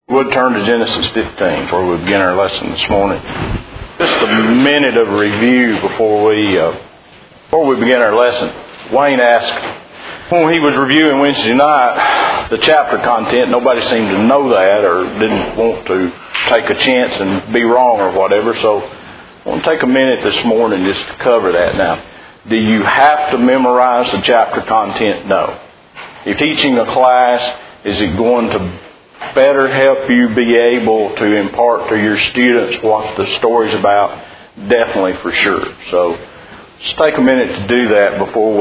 We'll turn to Genesis 15 where we begin our lesson this morning. Just a minute of review before we begin our lesson. Wayne asked, when he was reviewing Wednesday night, the chapter content, nobody seemed to know that or didn't want to take a chance and be wrong or whatever. So I want to take a minute this morning just to cover that. Now, do you have to memorize the chapter content? No. If teaching a class, is it going to better help you be able to impart to your students what the story's about? Definitely, for sure. So let's take a minute to do that before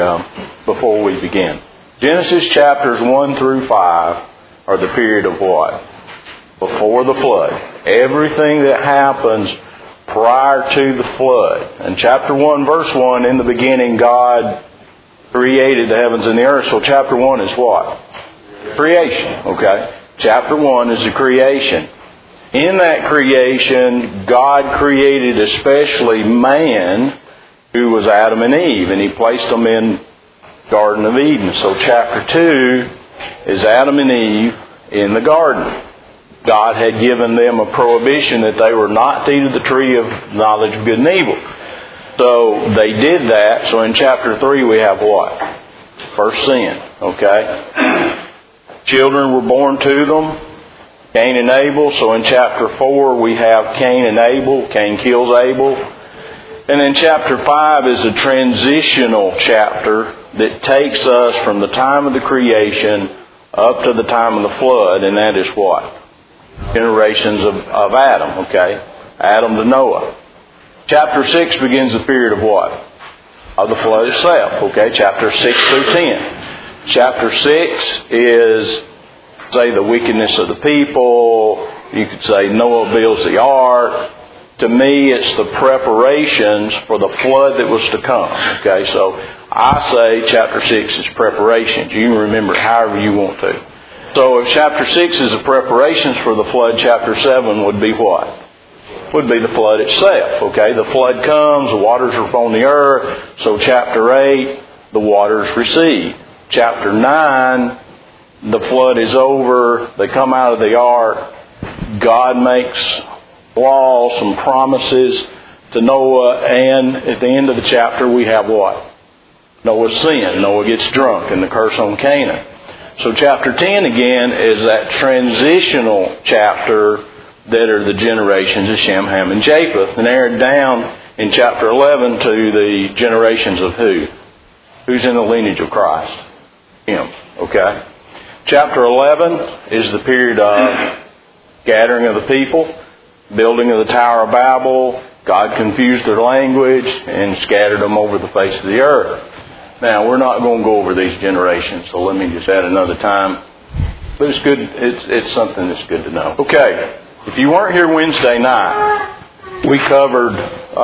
we begin. Genesis chapters 1 through 5 are the period of what? Before the flood. Everything that happens prior to the flood. And chapter 1, verse 1, in the beginning God created the heavens and the earth. So chapter 1 is what? Creation. Okay. Chapter 1 is the creation. In that creation, God created especially man, who was Adam and Eve, and He placed them in Garden of Eden. So chapter 2 is Adam and Eve in the garden. God had given them a prohibition that they were not to eat of the tree of knowledge of good and evil. So they did that. So in chapter 3 we have what? First sin. Okay? Children were born to them, Cain and Abel. So in chapter 4 we have Cain and Abel. Cain kills Abel. And then chapter 5 is a transitional chapter that takes us from the time of the creation up to the time of the flood. And that is what? Generations of Adam. Okay? Adam to Noah. Chapter 6 begins the period of what? Of the flood itself. Okay? Chapter 6 through 10. Chapter 6 is, say, the wickedness of the people. You could say Noah builds the ark. To me, it's the preparations for the flood that was to come. Okay, so I say chapter 6 is preparations. You can remember however you want to. So if chapter 6 is the preparations for the flood, chapter 7 would be what? Would be the flood itself. Okay, the flood comes, the waters are upon the earth. So chapter 8, the waters recede. Chapter 9, the flood is over. They come out of the ark. God makes laws and promises to Noah. And at the end of the chapter, we have what? Noah's sin. Noah gets drunk and the curse on Canaan. So chapter 10 again is that transitional chapter that are the generations of Shem, Ham, and Japheth. And narrowed down in chapter 11 to the generations of who? Who's in the lineage of Christ? Him. Okay? Chapter 11 is the period of gathering of the people, building of the Tower of Babel. God confused their language and scattered them over the face of the earth. Now, we're not going to go over these generations, so let me just add another time. But it's good. It's something that's good to know. Okay. If you weren't here Wednesday night, we covered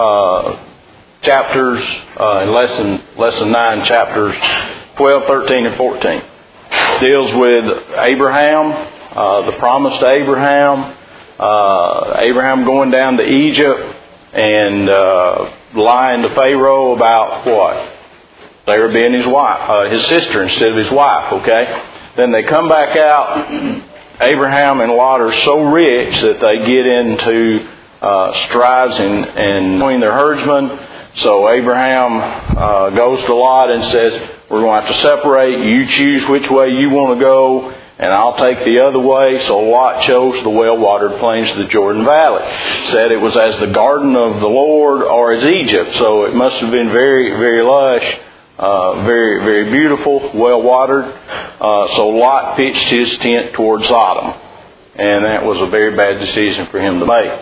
chapters in lesson 9, chapters 12, 13, and 14. Deals with Abraham, the promise to Abraham, Abraham going down to Egypt and lying to Pharaoh about what? Sarah being his wife, his sister instead of his wife, okay? Then they come back out. Abraham and Lot are so rich that they get into strives and between their herdsmen. So Abraham goes to Lot and says, we're going to have to separate. You choose which way you want to go, and I'll take the other way. So Lot chose the well-watered plains of the Jordan Valley. Said it was as the garden of the Lord or as Egypt. So it must have been very, very lush, very, very beautiful, well-watered. So Lot pitched his tent toward Sodom. And that was a very bad decision for him to make.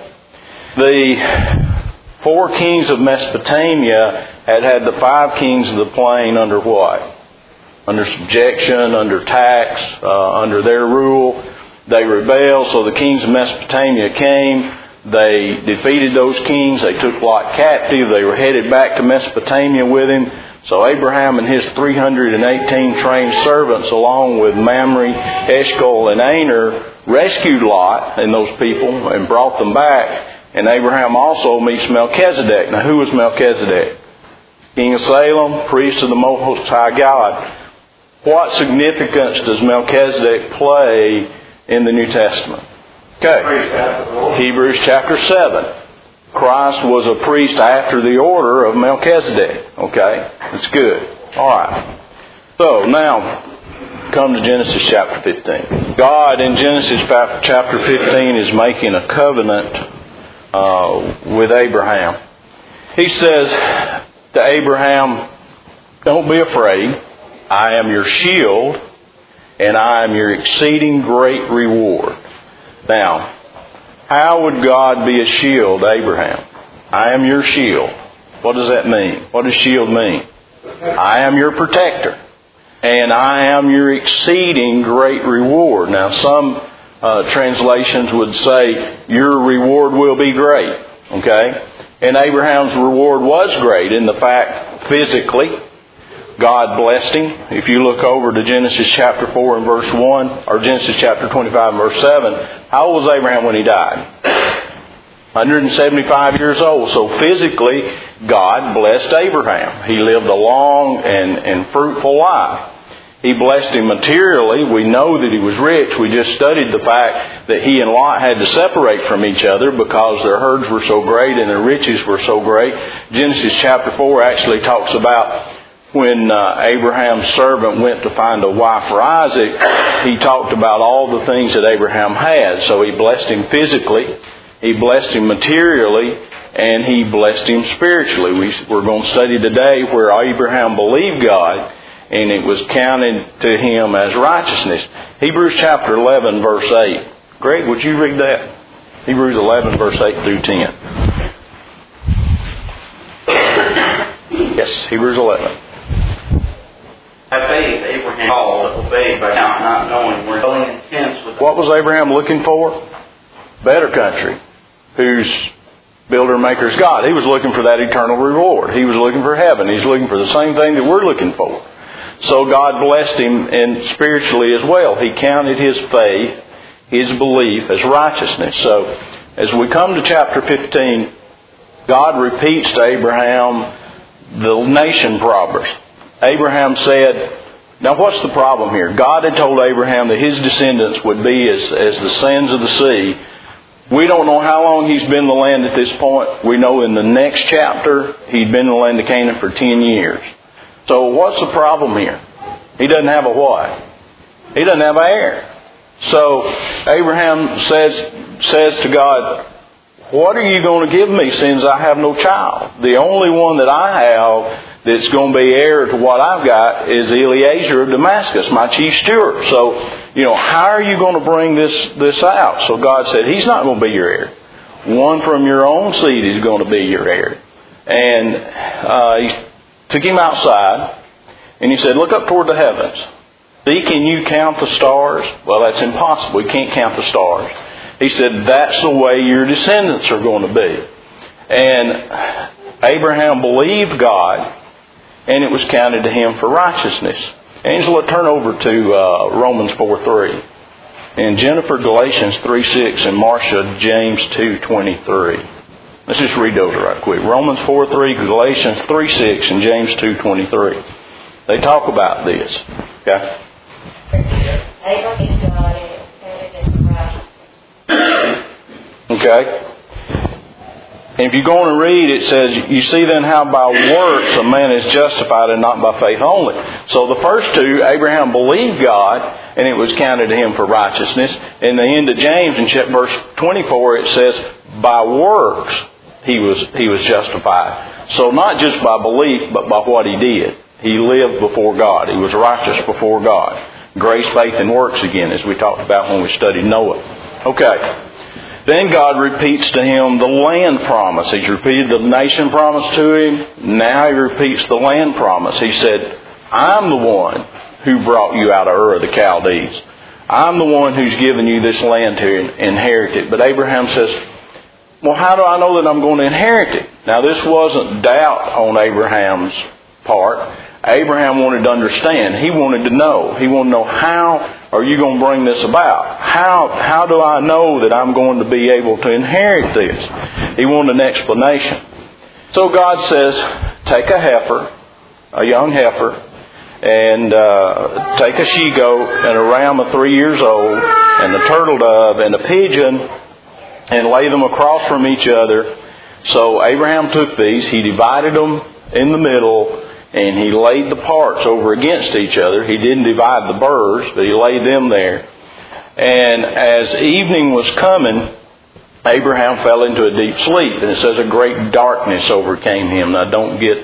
The 4 kings of Mesopotamia had the 5 kings of the plain under what? Under subjection, under tax, under their rule. They rebelled, so the kings of Mesopotamia came. They defeated those kings. They took Lot captive. They were headed back to Mesopotamia with him. So Abraham and his 318 trained servants, along with Mamre, Eshcol, and Aner, rescued Lot and those people and brought them back. And Abraham also meets Melchizedek. Now, who was Melchizedek? King of Salem, priest of the Most High God. What significance does Melchizedek play in the New Testament? Okay. Hebrews chapter 7. Christ was a priest after the order of Melchizedek. Okay? That's good. Alright. So, now, come to Genesis chapter 15. God in Genesis chapter 15 is making a covenant with Abraham. He says to Abraham, don't be afraid. I am your shield, and I am your exceeding great reward. Now, how would God be a shield to Abraham? I am your shield. What does that mean? What does shield mean? I am your protector. And I am your exceeding great reward. Now, some translations would say, your reward will be great. Okay? And Abraham's reward was great in the fact, physically, God blessed him. If you look over to Genesis chapter 4 and verse 1, or Genesis chapter 25 and verse 7, how old was Abraham when he died? 175 years old. So physically, God blessed Abraham. He lived a long and fruitful life. He blessed him materially. We know that he was rich. We just studied the fact that he and Lot had to separate from each other because their herds were so great and their riches were so great. Genesis chapter 4 actually talks about when Abraham's servant went to find a wife for Isaac, he talked about all the things that Abraham had. So he blessed him physically, he blessed him materially, and he blessed him spiritually. We're going to study today where Abraham believed God, and it was counted to him as righteousness. Hebrews chapter 11, verse 8. Greg, would you read that? Hebrews 11, verse 8 through 10. Yes, Hebrews 11. By faith, Abraham called, obeyed by not knowing, were dwelling in tents with... What was Abraham looking for? Better country, whose builder maker is God. He was looking for that eternal reward. He was looking for heaven. He's looking for the same thing that we're looking for. So God blessed him and spiritually as well. He counted his faith, his belief, as righteousness. So as we come to chapter 15, God repeats to Abraham the nation promise. Abraham said, now what's the problem here? God had told Abraham that his descendants would be as the sands of the sea. We don't know how long he's been in the land at this point. We know in the next chapter he'd been in the land of Canaan for 10 years. So what's the problem here? He doesn't have a what? He doesn't have an heir. So Abraham says to God, what are you going to give me since I have no child? The only one that I have that's going to be heir to what I've got is Eliezer of Damascus, my chief steward. So, how are you going to bring this out? So God said, he's not going to be your heir. One from your own seed is going to be your heir. And he took him outside, and he said, look up toward the heavens. See, can you count the stars? Well, that's impossible. You can't count the stars. He said, that's the way your descendants are going to be. And Abraham believed God, and it was counted to him for righteousness. Angela, turn over to Romans 4:3. And Jennifer, Galatians 3:6. And Marcia, James 2:23. Let's just read those right quick. Romans 4:3, Galatians 3:6, and James 2:23. They talk about this. Okay? Okay? And if you go on and read, it says, you see then how by works a man is justified and not by faith only. So the first two, Abraham believed God, and it was counted to him for righteousness. In the end of James, in verse 24, it says, by works he was justified. So not just by belief, but by what he did. He lived before God. He was righteous before God. Grace, faith, and works again, as we talked about when we studied Noah. Okay. Then God repeats to him the land promise. He's repeated the nation promise to him. Now he repeats the land promise. He said, I'm the one who brought you out of Ur of the Chaldees. I'm the one who's given you this land to inherit it. But Abraham says, well, how do I know that I'm going to inherit it? Now, this wasn't doubt on Abraham's part. Abraham wanted to understand. He wanted to know. He wanted to know, how are you going to bring this about? How do I know that I'm going to be able to inherit this? He wanted an explanation. So God says, take a heifer, a young heifer, and take a she-goat and a ram of 3 years old and a turtle dove and a pigeon and lay them across from each other. So Abraham took these, he divided them in the middle, and he laid the parts over against each other. He didn't divide the birds, but he laid them there. And as evening was coming, Abraham fell into a deep sleep. And it says a great darkness overcame him. Now don't get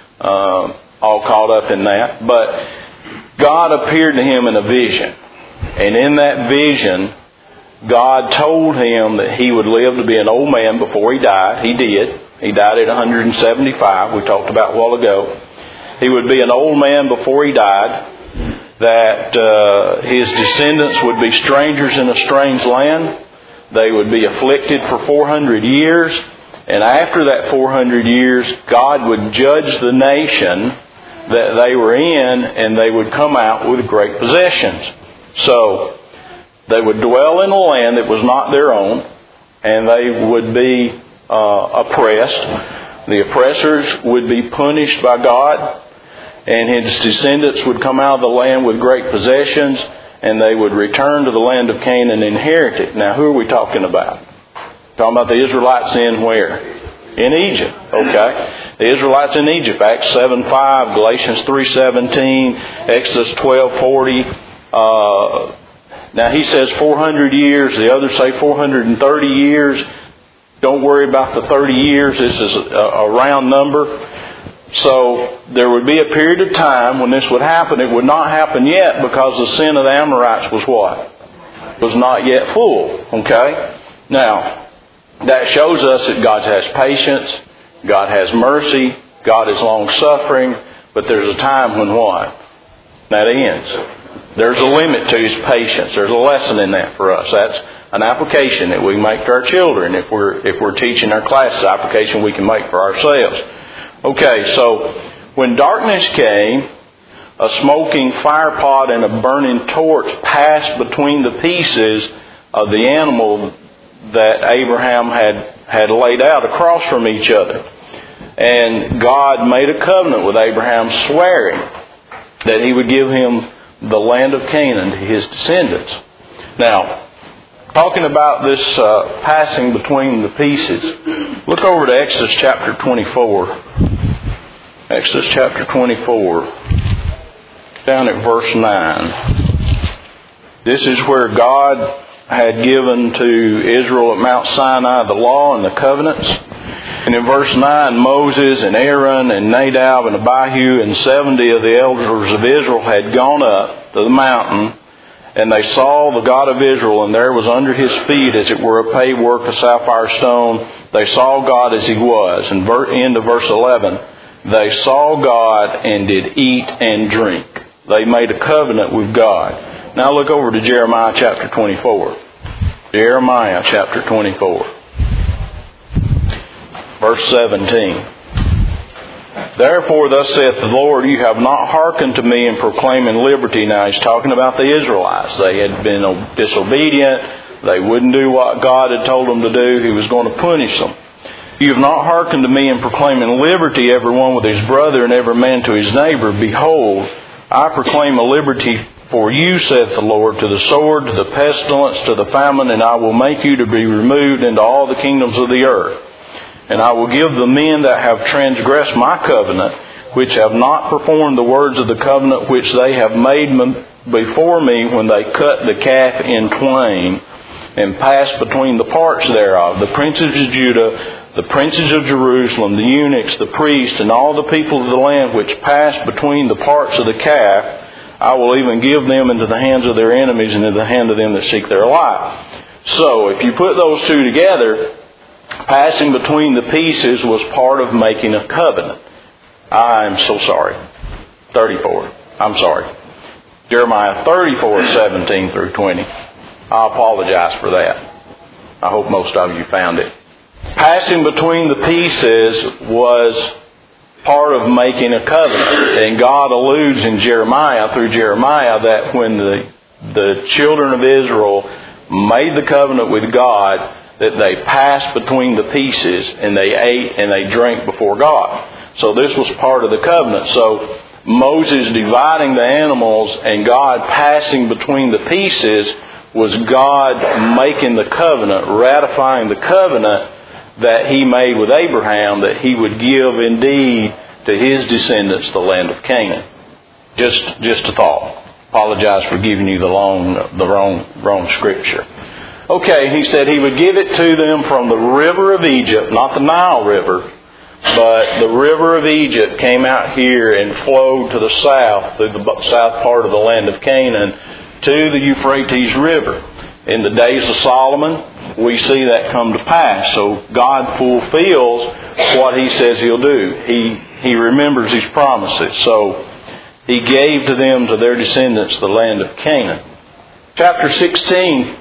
all caught up in that. But God appeared to him in a vision. And in that vision, God told him that he would live to be an old man before he died. He did. He died at 175. We talked about a while ago. He would be an old man before he died. That his descendants would be strangers in a strange land. They would be afflicted for 400 years. And after that 400 years, God would judge the nation that they were in, and they would come out with great possessions. So they would dwell in a land that was not their own, and they would be oppressed. The oppressors would be punished by God, and his descendants would come out of the land with great possessions, and they would return to the land of Canaan and inherit it. Now, who are we talking about? Talking about the Israelites in where? In Egypt. Okay. The Israelites in Egypt. Acts 7:5, Galatians 3:17, Exodus 12:40. Now he says 400 years. The others say 430 years. Don't worry about the 30 years. This is a round number. So there would be a period of time when this would happen. It would not happen yet because the sin of the Amorites was what? Was not yet full. Okay? Now, that shows us that God has patience. God has mercy. God is long-suffering. But there's a time when what? That ends. There's a limit to His patience. There's a lesson in that for us. That's an application that we make to our children. If we're teaching our classes, application we can make for ourselves. Okay, so when darkness came, a smoking firepot and a burning torch passed between the pieces of the animal that Abraham had laid out across from each other. And God made a covenant with Abraham, swearing that He would give him the land of Canaan to his descendants. Now, talking about this passing between the pieces, look over to Exodus chapter 24. Exodus chapter 24, down at verse 9. This is where God had given to Israel at Mount Sinai the law and the covenants. And in verse 9, Moses and Aaron and Nadab and Abihu and 70 of the elders of Israel had gone up to the mountain, and they saw the God of Israel, and there was under His feet, as it were, a paved work of sapphire stone. They saw God as He was. And end of verse 11, they saw God and did eat and drink. They made a covenant with God. Now look over to Jeremiah chapter 24. Jeremiah chapter 24. Verse 17. Therefore, thus saith the Lord, you have not hearkened to me in proclaiming liberty. Now he's talking about the Israelites. They had been disobedient. They wouldn't do what God had told them to do. He was going to punish them. You have not hearkened to me in proclaiming liberty, every one with his brother and every man to his neighbor. Behold, I proclaim a liberty for you, saith the Lord, to the sword, to the pestilence, to the famine, and I will make you to be removed into all the kingdoms of the earth. And I will give the men that have transgressed my covenant, which have not performed the words of the covenant which they have made before me when they cut the calf in twain, and passed between the parts thereof, the princes of Judah, the princes of Jerusalem, the eunuchs, the priests, and all the people of the land which passed between the parts of the calf. I will even give them into the hands of their enemies and into the hand of them that seek their life. So, if you put those two together, passing between the pieces was part of making a covenant. I'm so sorry. 34. I'm sorry. Jeremiah 34, 17 through 20. I apologize for that. I hope most of you found it. Passing between the pieces was part of making a covenant. And God alludes in Jeremiah, through Jeremiah, that when the children of Israel made the covenant with God, that they passed between the pieces and they ate and they drank before God. So this was part of the covenant. So Moses dividing the animals and God passing between the pieces was God making the covenant, ratifying the covenant that He made with Abraham, that He would give indeed to his descendants the land of Canaan. Just a thought. Apologize for giving you the wrong scripture. Okay, He said He would give it to them from the river of Egypt, not the Nile River, but the river of Egypt came out here and flowed to the south, through the south part of the land of Canaan, to the Euphrates River. In the days of Solomon, we see that come to pass. So God fulfills what He says He'll do. He remembers His promises. So He gave to them, to their descendants, the land of Canaan. Chapter 16,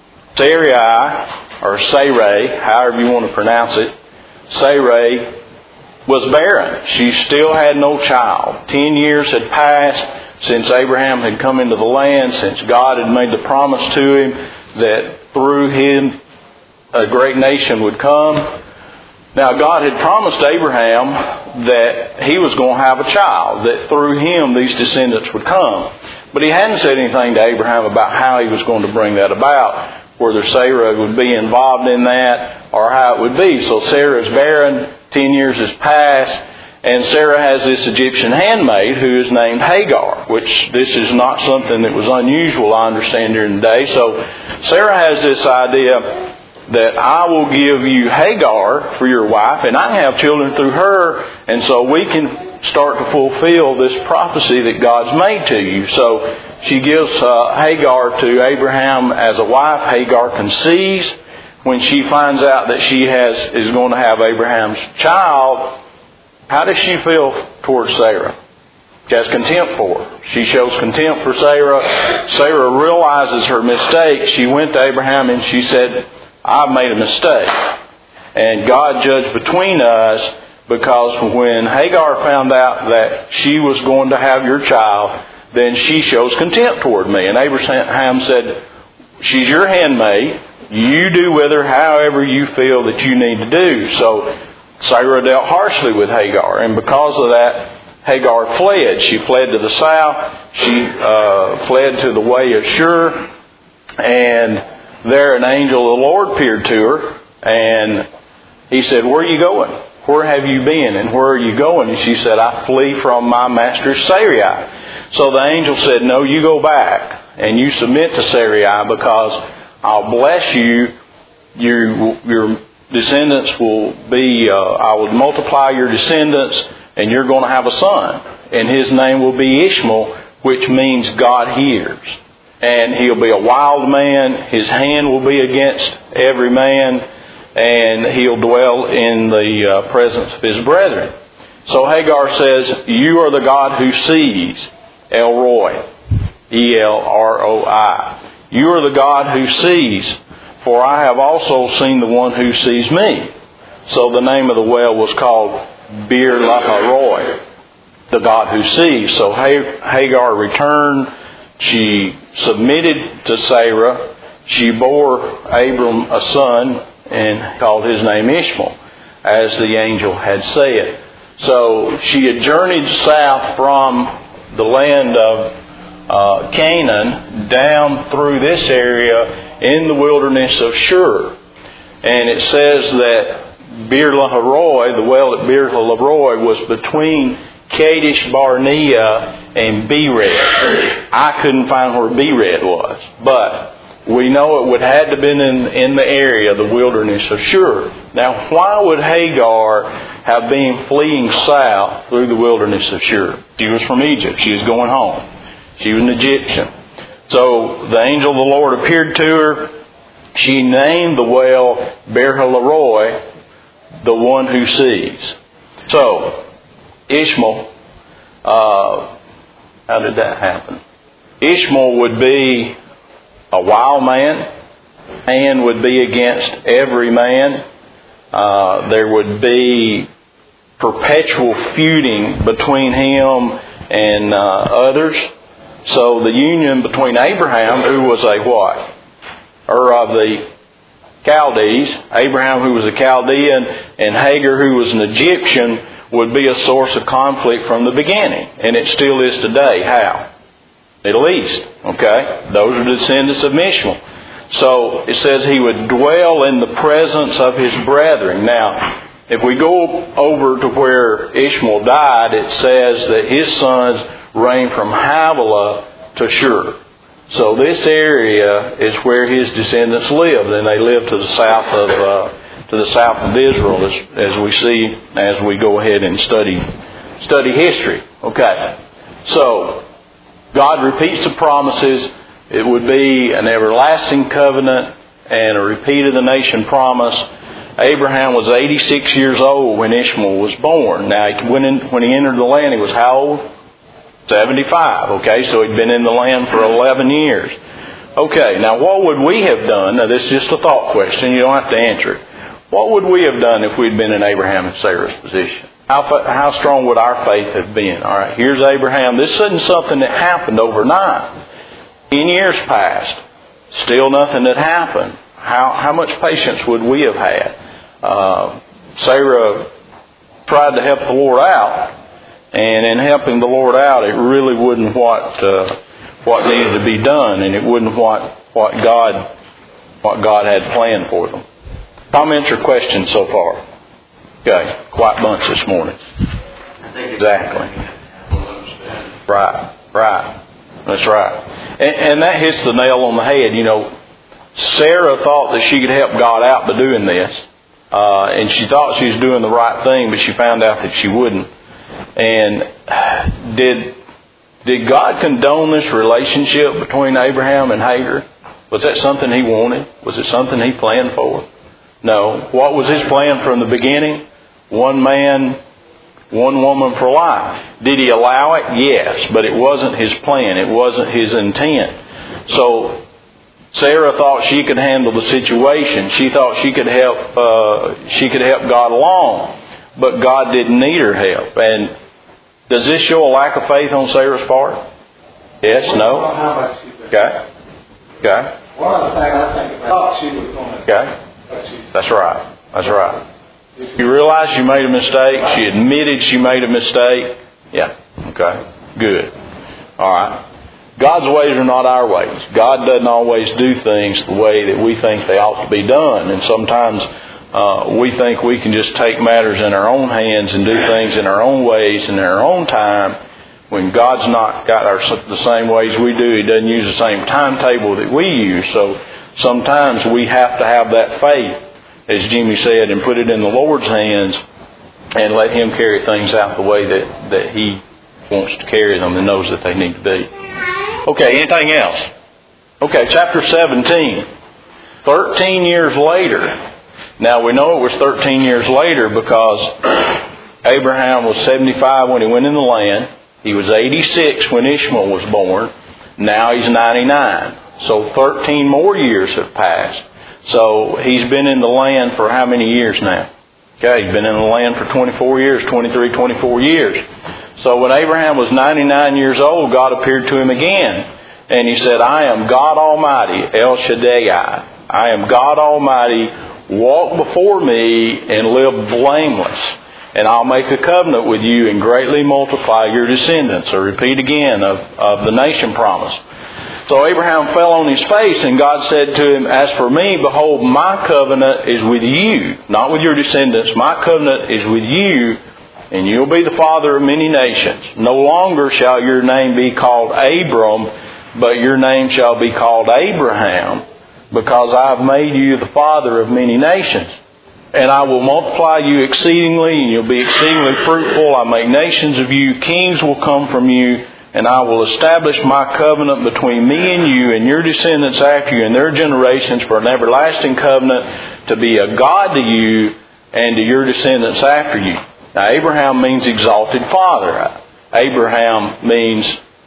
Sarai, or Sarai, however you want to pronounce it, Sarai was barren. She still had no child. 10 years had passed since Abraham had come into the land, since God had made the promise to him that through him a great nation would come. Now God had promised Abraham that he was going to have a child, that through him these descendants would come. But He hadn't said anything to Abraham about how He was going to bring that about, whether Sarah would be involved in that or how it would be. So Sarah is barren, 10 years has passed, and Sarah has this Egyptian handmaid who is named Hagar, which this is not something that was unusual, I understand, during the day. So Sarah has this idea that I will give you Hagar for your wife, and I can have children through her, and so we can start to fulfill this prophecy that God's made to you. So she gives Hagar to Abraham as a wife. Hagar conceives. When she finds out that she is going to have Abraham's child, how does she feel towards Sarah? She has contempt for her. She shows contempt for Sarah. Sarah realizes her mistake. She went to Abraham and she said, I've made a mistake. And God judged between us, because when Hagar found out that she was going to have your child, then she shows contempt toward me. And Abraham said, she's your handmaid. You do with her however you feel that you need to do. So Sarah dealt harshly with Hagar. And because of that, Hagar fled. She fled to the south. She fled to the way of Shur. And there an angel of the Lord appeared to her. And he said, where are you going? Where have you been? And where are you going? And she said, I flee from my master Sarai. So the angel said, no, you go back and you submit to Sarai, because I'll bless you. Your descendants will be, I will multiply your descendants, and you're going to have a son. And his name will be Ishmael, which means God hears. And he'll be a wild man. His hand will be against every man, and he'll dwell in the presence of his brethren. So Hagar says, you are the God who sees, El Roi, E-L-R-O-I. You are the God who sees, for I have also seen the one who sees me. So the name of the well was called Bir Lahai-Roi, the God who sees. So Hagar returned. She submitted to Sarah. She bore Abram a son and called his name Ishmael, as the angel had said. So she had journeyed south from the land of Canaan down through this area in the wilderness of Shur. And it says that Bir Lahai-Roi, the well at Bir Lahai-Roi, was between Kadesh Barnea and Bered. I couldn't find where Bered was, but we know it would have to have been in the area, the wilderness of Shur. Now, why would Hagar have been fleeing south through the wilderness of Shur? She was from Egypt. She was going home. She was an Egyptian. So the angel of the Lord appeared to her. She named the well Bir Lahai-Roi, the one who sees. So, Ishmael, how did that happen? Ishmael would be a wild man. Man would be against every man. There would be perpetual feuding between him and others. So the union between Abraham, who was a what? Of the Chaldees, Abraham, who was a Chaldean, and Hagar, who was an Egyptian, would be a source of conflict from the beginning. And it still is today. How? Middle East. Okay? Those are the descendants of Ishmael. So it says he would dwell in the presence of his brethren. Now, if we go over to where Ishmael died, it says that his sons reigned from Havilah to Shur. So this area is where his descendants lived, and they lived to the south of Israel, as we see as we go ahead and study history. Okay, so God repeats the promises. It would be an everlasting covenant and a repeat of the nation promise. Abraham was 86 years old when Ishmael was born. Now, when he entered the land, he was how old? 75. Okay, so he'd been in the land for 11 years. Okay, now what would we have done? Now, this is just a thought question. You don't have to answer it. What would we have done if we'd been in Abraham and Sarah's position? How strong would our faith have been? All right, here's Abraham. This isn't something that happened overnight. 10 years passed. Still nothing had happened. How much patience would we have had? Sarah tried to help the Lord out, and in helping the Lord out, it really wasn't what needed to be done, and it wasn't what God had planned for them. Comments or questions so far? Okay, quiet bunch this morning. Exactly. Right. That's right. And that hits the nail on the head. You know, Sarah thought that she could help God out by doing this. And she thought she was doing the right thing, but she found out that she wouldn't. And did God condone this relationship between Abraham and Hagar? Was that something He wanted? Was it something He planned for? No. What was His plan from the beginning? One man, one woman for life. Did He allow it? Yes, but it wasn't His plan. It wasn't His intent. So Sarah thought she could handle the situation. She thought she could help God along, but God didn't need her help. And does this show a lack of faith on Sarah's part? Yes, no? Okay. One of the things I think about, she was going to... Okay. That's right. You realize you made a mistake. She admitted she made a mistake. Yeah. Okay. Good. All right. God's ways are not our ways. God doesn't always do things the way that we think they ought to be done. And sometimes we think we can just take matters in our own hands and do things in our own ways and in our own time. When God's not got the same ways we do, He doesn't use the same timetable that we use. So sometimes we have to have that faith, as Jimmy said, and put it in the Lord's hands and let Him carry things out the way that He wants to carry them and knows that they need to be. Okay, anything else? Okay, chapter 17. 13 years later. Now we know it was 13 years later because Abraham was 75 when he went in the land. He was 86 when Ishmael was born. Now he's 99. So 13 more years have passed. So he's been in the land for how many years now? Okay, he's been in the land for 24 years, 24 years. So when Abraham was 99 years old, God appeared to him again. And He said, I am God Almighty, El Shaddai. I am God Almighty. Walk before me and live blameless. And I'll make a covenant with you and greatly multiply your descendants. Or repeat again of the nation promise. So Abraham fell on his face, and God said to him, As for me, behold, my covenant is with you, not with your descendants. My covenant is with you, and you'll be the father of many nations. No longer shall your name be called Abram, but your name shall be called Abraham, because I have made you the father of many nations. And I will multiply you exceedingly, and you'll be exceedingly fruitful. I make nations of you. Kings will come from you. And I will establish my covenant between me and you and your descendants after you and their generations for an everlasting covenant to be a God to you and to your descendants after you. Now, Abraham means exalted father. Abram means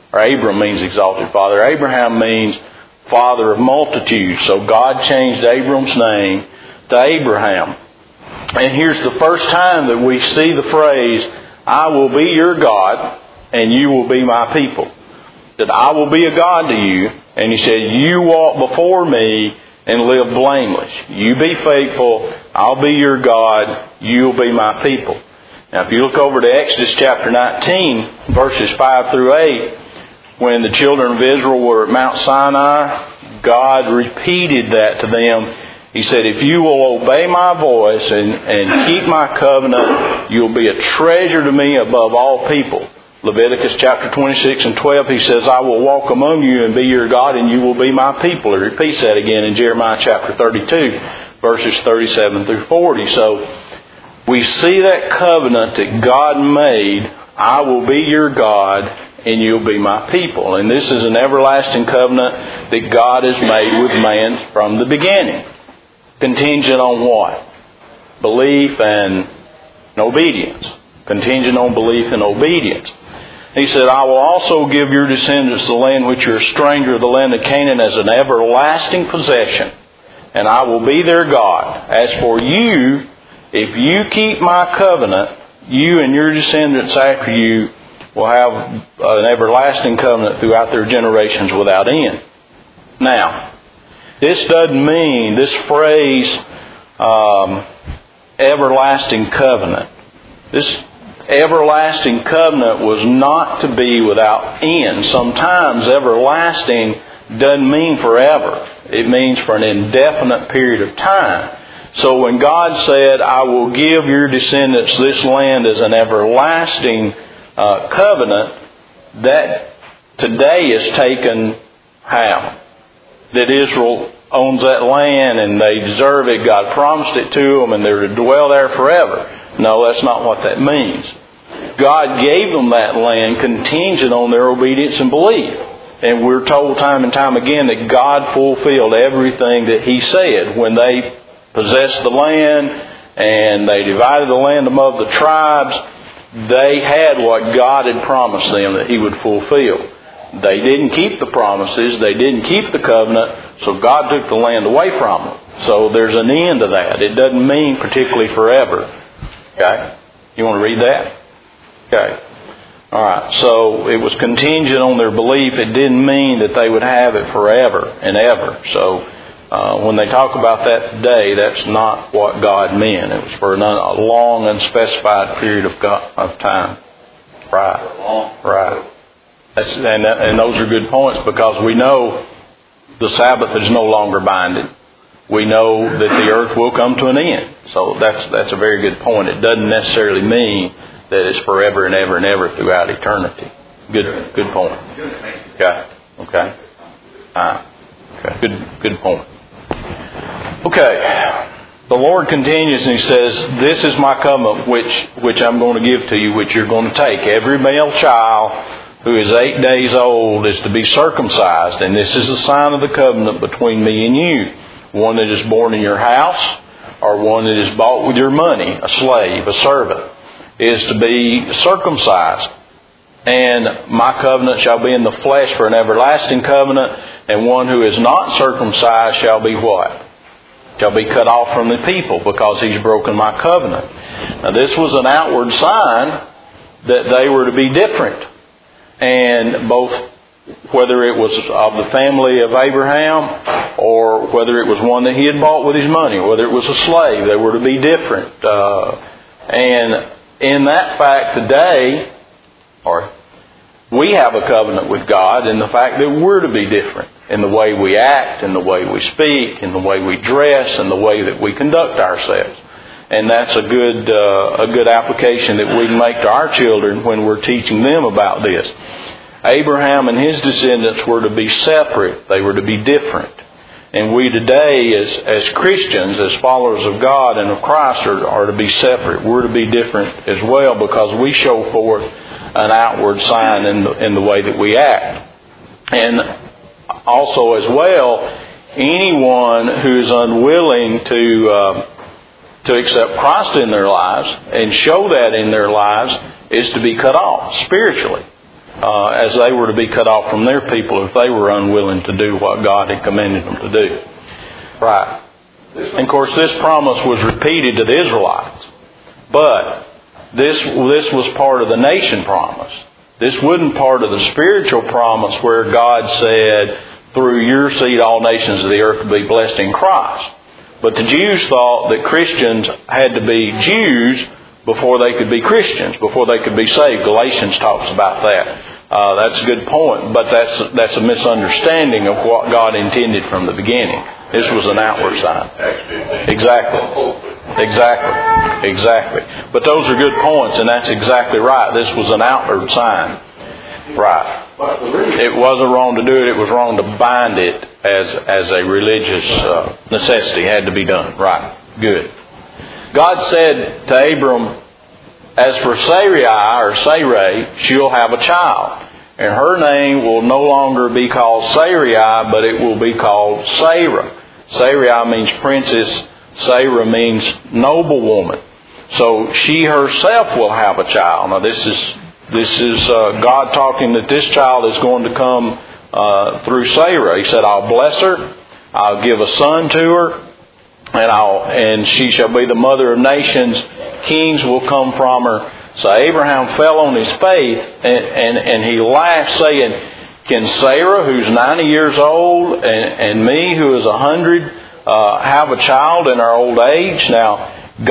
exalted father. Abraham means father of multitudes. So God changed Abram's name to Abraham. And here's the first time that we see the phrase, I will be your God, and you will be my people. That I will be a God to you. And He said, you walk before me and live blameless. You be faithful. I'll be your God. You'll be my people. Now, if you look over to Exodus chapter 19, verses 5 through 8, when the children of Israel were at Mount Sinai, God repeated that to them. He said, if you will obey my voice and keep my covenant, you'll be a treasure to me above all people. Leviticus chapter 26 and 12, He says, I will walk among you and be your God, and you will be my people. He repeats that again in Jeremiah chapter 32, verses 37 through 40. So, we see that covenant that God made, I will be your God and you'll be my people. And this is an everlasting covenant that God has made with man from the beginning. Contingent on what? Belief and obedience. Contingent on belief and obedience. He said, I will also give your descendants the land which you're a stranger, the land of Canaan, as an everlasting possession. And I will be their God. As for you, if you keep my covenant, you and your descendants after you will have an everlasting covenant throughout their generations without end. Now, this doesn't mean, this phrase, everlasting covenant. This everlasting covenant was not to be without end. Sometimes everlasting doesn't mean forever. It means for an indefinite period of time. So when God said, I will give your descendants this land as an everlasting covenant, that today is taken how? That Israel owns that land and they deserve it. God promised it to them and they're to dwell there forever. No, that's not what that means. God gave them that land contingent on their obedience and belief. And we're told time and time again that God fulfilled everything that He said when they possessed the land and they divided the land among the tribes. They had what God had promised them that He would fulfill. They didn't keep the promises. They didn't keep the covenant. So God took the land away from them. So there's an end to that. It doesn't mean particularly forever. Okay? You want to read that? Okay. Alright. So it was contingent on their belief. It didn't mean that they would have it forever and ever. So when they talk about that today, that's not what God meant. It was for a long, unspecified period of time. Right. Right. And those are good points because we know the Sabbath is no longer binding. We know that the earth will come to an end. So that's a very good point. It doesn't necessarily mean that it's forever and ever and ever throughout eternity. Good point. Okay. Okay. Okay. Good point. Okay. The Lord continues and He says, this is my covenant which I'm going to give to you, which you're going to take. Every male child who is 8 days old is to be circumcised, and this is a sign of the covenant between me and you. One that is born in your house, or one that is bought with your money, a slave, a servant, is to be circumcised. And my covenant shall be in the flesh for an everlasting covenant, and one who is not circumcised shall be what? Shall be cut off from the people, because he's broken my covenant. Now this was an outward sign that they were to be different. And both, whether it was of the family of Abraham, or whether it was one that he had bought with his money, whether it was a slave, they were to be different. And in that fact today, we have a covenant with God in the fact that we're to be different in the way we act, in the way we speak, in the way we dress, in the way that we conduct ourselves. And that's a good application that we can make to our children when we're teaching them about this. Abraham and his descendants were to be separate. They were to be different. And we today, as Christians, as followers of God and of Christ, are to be separate. We're to be different as well because we show forth an outward sign in the way that we act. And also as well, anyone who's unwilling to accept Christ in their lives and show that in their lives is to be cut off spiritually, as they were to be cut off from their people if they were unwilling to do what God had commanded them to do. Right. And of course this promise was repeated to the Israelites. But this was part of the nation promise. This wasn't part of the spiritual promise where God said, through your seed all nations of the earth will be blessed in Christ. But the Jews thought that Christians had to be Jews before they could be Christians, before they could be saved. Galatians talks about that. That's a good point, but that's a misunderstanding of what God intended from the beginning. This was an outward sign. Exactly. But those are good points, and that's exactly right. This was an outward sign. Right. It wasn't wrong to do it. It was wrong to bind it as a religious necessity. It had to be done. Right. Good. God said to Abram, as for Sarai, she'll have a child. And her name will no longer be called Sarai, but it will be called Sarah. Sarai means princess. Sarah means noble woman. So she herself will have a child. Now this is God talking that this child is going to come through Sarah. He said, I'll bless her. I'll give a son to her. And she shall be the mother of nations. Kings will come from her. So Abraham fell on his faith and he laughed, saying, can Sarah, who's 90 years old, and me, who is 100, have a child in our old age? Now,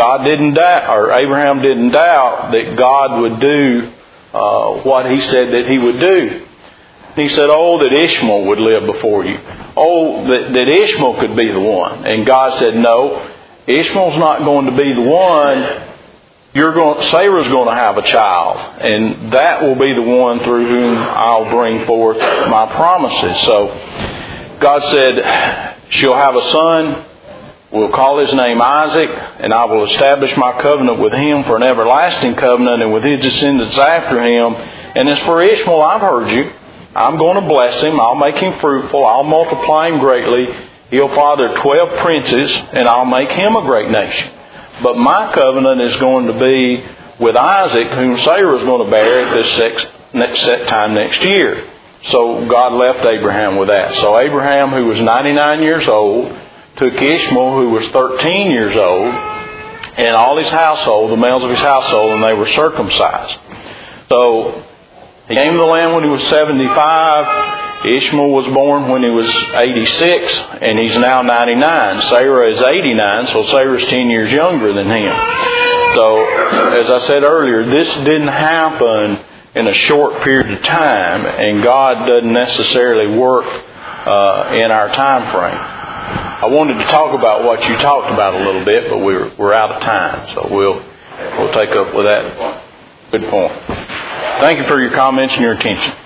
Abraham didn't doubt that God would do what He said that He would do. He said, that Ishmael would live before you. That Ishmael could be the one. And God said, no, Ishmael's not going to be the one. Sarah's going to have a child. And that will be the one through whom I'll bring forth my promises. So God said, she'll have a son. We'll call his name Isaac. And I will establish my covenant with him for an everlasting covenant and with his descendants after him. And as for Ishmael, I've heard you. I'm going to bless him. I'll make him fruitful. I'll multiply him greatly. He'll father 12 princes, and I'll make him a great nation. But my covenant is going to be with Isaac, whom Sarah is going to bear at this set time next year. So God left Abraham with that. So Abraham, who was 99 years old, took Ishmael, who was 13 years old, and all his household, the males of his household, and they were circumcised. So he came to the land when he was 75. Ishmael was born when he was 86, and he's now 99. Sarah is 89, so Sarah's 10 years younger than him. So, as I said earlier, this didn't happen in a short period of time, and God doesn't necessarily work in our time frame. I wanted to talk about what you talked about a little bit, but we're out of time, so we'll take up with that. Good point. Thank you for your comments and your attention.